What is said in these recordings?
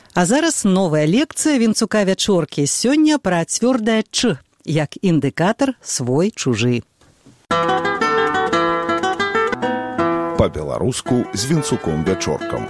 А зараз новая лекцыя Вінцука Вячоркі. Сёння пра цвёрдае «ч», як індыкатар свой-чужы. Па-беларуску з Вінцуком Вячоркам.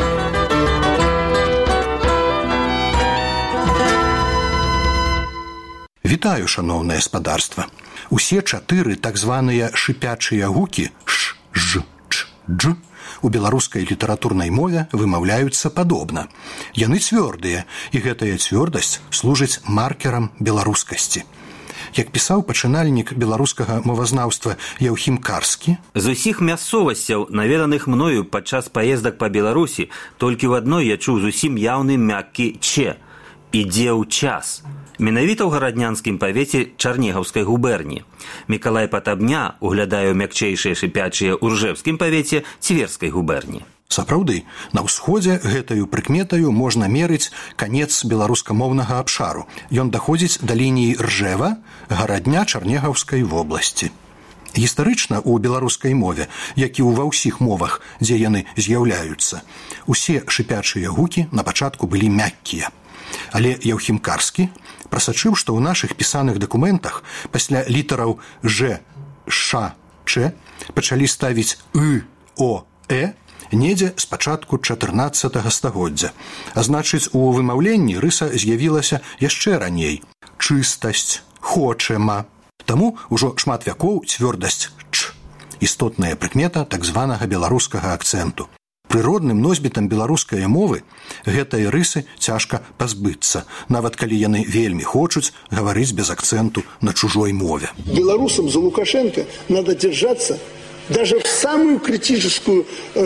Вітаю, шаноўнае спадарства. Усе 4 так званыя шыпячыя гукі «ш», «ж», «ч», «дж» у беларускай літаратурнай мове вымаўляюцца падобна. Яны цвёрдыя, і гэтая цвёрдасць служыць маркерам беларускасці. Як пісаў пачынальнік беларускага мовазнаўства Яўхім Карскі, з усіх мясцовасцяў, наведаных мною падчас паездак па Беларусі, толькі ў адной я чуў зусім яўны мяккі «че» – «ідзе ў час». Менавіта ў гараднянскім павеце Чарнегаўскай губерні. Мікалай Патабня углядае ў мякчэйшыя шыпячыя ў Ржэвскім павеце Цверскай губерні. Сапраўды, на ўсходзе гэтаю прыкметаю можна мерыць канец беларускамоўнага абшару. Ён даходзіць да лініі Ржэва, гарадня Чарнегаўскай вобласці. Гістарычна ў беларускай мове, як і ва ўсіх мовах, дзе яны з'яўляюцца, усе шыпячыя гукі на пачатку былі мяккія. Але Яўхім Карскі прасачыў, што ў нашых пісаных дакументах пасля літараў «ж», «ш», «ч» пачалі ставіць «ы», «о», «э» недзе з пачатку 14 стагоддзя. А значыць, у вымаўленні рыса з'явілася яшчэ раней – чыстасць, хочема. Таму ўжо шмат вякоў цвёрдасць «ч» – істотная прыкмета так званага беларускага акцэнту. Прыродным носьбітам беларускай мовы гэтай рысы цяжка пазбыцца, нават калі яны вельмі хочуць гаварыць без акцэнту на чужой мове. Белорусам за Лукашенко надо держаться даже в самую критической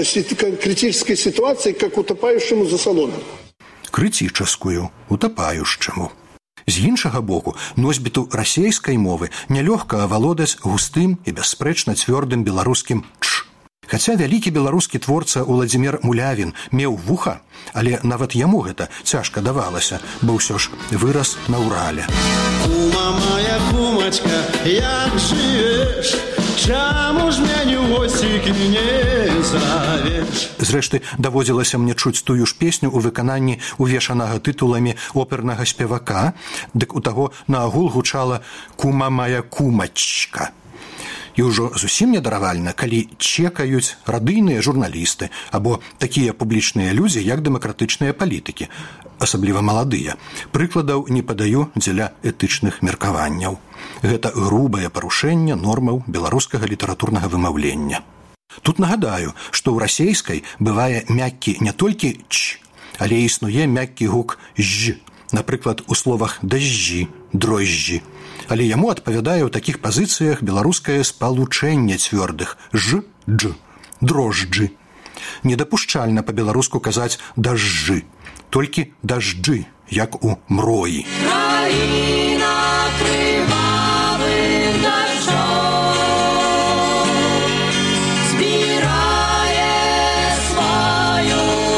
ситуации, как утопающему за соломой. Критическую, утопающему. З іншага боку, носьбіту расейскай мовы нялёгка авалодаць густым і бясспрэчна цвёрдым беларускім «ч». Хаця вялікі беларускі творца Уладзімір Мулявін меў вуха, але нават яму гэта цяжка давалася, бо ўсё ж вырас на Урале. Кума моя кумачка, як жывеш? Чаму ж мяне ў госцікі не завеш? Зрэшты, даводзілася мне чуць тую ж песню ў выкананні увешанага тытуламі опернага спевака, дык у таго наагул гучала «Кума моя кумачка». І ўжо зусім недаравальна, калі чекаюць радыйныя журналісты або такія публічныя людзі, як дэмакратычныя палітыкі, асабліва маладыя. Прыкладаў не падаю дзеля этычных меркаванняў. Гэта грубае парушэнне нормаў беларускага літаратурнага вымаўлення. Тут нагадаю, што ў расейскай бывае мяккі не толькі «ч», але існуе мяккі гук «ж», напрыклад, у словах «дажджі», «дрожджі». Але яму адпавядае ў такіх пазіцыях беларускае спалучэнне цвёрдых «ж», «дж», «дрожджы». Недапушчальна па-беларуску казаць «дажджы», толькі «дажджы», як у мроі. Краіна крывавым дажджом збірае свой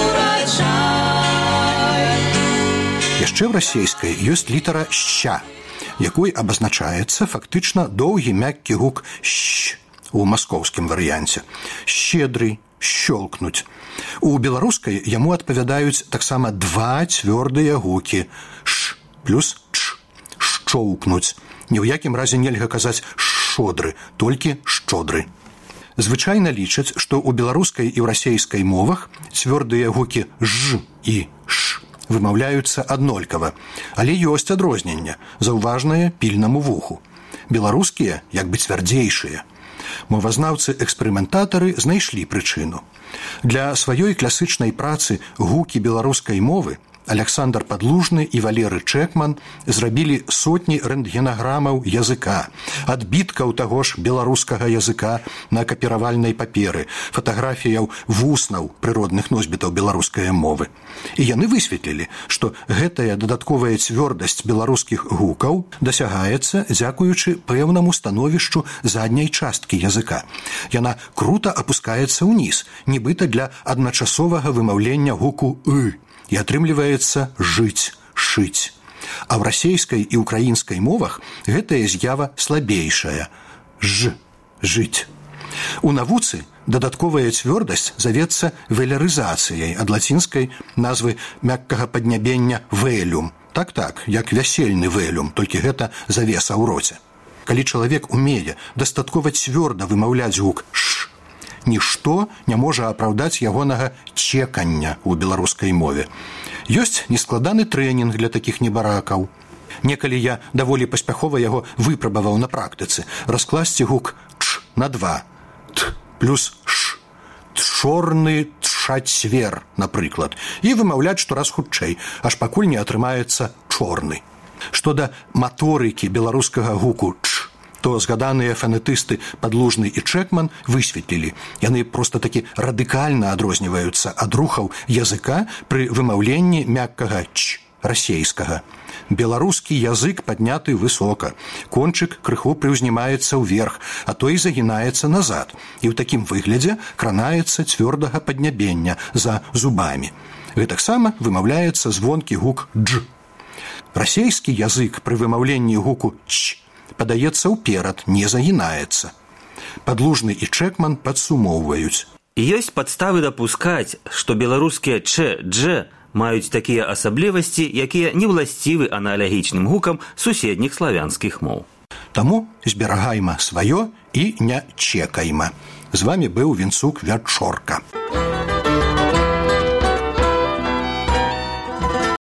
ураджай. Яшчэ ў расейскай ёсць літара «ща», якой абазначаецца фактычна доўгі мяккі гук «щ» у маскоўскім варыянце. Щедры, щолкнуць. У беларускай яму адпавядаюць таксама 2 цвёрдыя гукі «ш» плюс «ч» – «шчоўкнуць». Ні ў якім разе нельга казаць «шчодры», толькі «шчодры». Звычайна лічаць, што ў беларускай і ў расейскай мовах цвёрдыя гукі «ж» і «ш» вымаўляюцца аднолькава, але ёсць адрозненне, заўважнае пільнаму вуху. Беларускія як бы цвярдзейшыя. Мовазнаўцы-эксперыментатары знайшлі прычыну. Для сваёй класычнай працы «Гукі беларускай мовы» Александр Падлужны і Валеры Чэкман зрабілі сотні рэнтгенаграмаў языка, адбіткаў таго ж беларускага языка на капіравальнай паперы, фатаграфіяў вуснаў прыродных носьбітаў беларускай мовы. І яны высветлілі, што гэтая дадатковая цвёрдасць беларускіх гукаў дасягаецца дзякуючы пэўнаму становішчу задняй часткі языка. Яна крута апускаецца ўніз, нібыта для адначасовага вымаўлення гуку «ы», і атрымліваецца «жыць», «шыць». А ў расейскай і ўкраінскай мовах гэтая з'ява слабейшая – «ж», «жыць». У навуцы дадатковая цвёрдасць завецца велярызацыяй ад лацінскай назвы мяккага паднябення велюм. Так, як вясельны велюм, толькі гэта завеса ў роце. Калі чалавек умее дастаткова цвёрда вымаўляць гук «ш», нішто не можа апраўдаць ягонага чекання ў беларускай мове. Ёсць нескладаны трэнінг для такіх небаракаў. Некалі я даволі паспяхова яго выпрабаваў на практыцы. Раскласці гук «ч» на 2. «Т» плюс «ш». «Чорны тшацвер», напрыклад. І вымаўляць штораз хутчэй, аж пакуль не атрымаецца «чорны». Што да маторыкі беларускага гуку «ч», то згаданыя фанетысты Падлужны і Чэкман высветлілі. Яны проста такі радыкальна адрозніваюцца ад рухаў языка пры вымаўленні мяккага «ч» расейскага. Беларускі язык падняты высока, кончык крыху прыўзнімаецца ўверх, а то і загінаецца назад, і ў такім выглядзе кранаецца цвёрдага паднябення за зубамі. Гэтаксама вымаўляецца звонкі гук «дж». Расейскі язык пры вымаўленні гуку «ч» падаецца ўперад, не загінаецца. Падлужны і Чэкман падсумоўваюць. Ёсць падставы дапускаць, што беларускія «ч», «дж» маюць такія асаблівасці, якія не ўласцівы аналагічным гукам суседніх славянскіх моў. Таму зберагайма сваё і не чекайма. З вамі быў Вінцук Вячорка.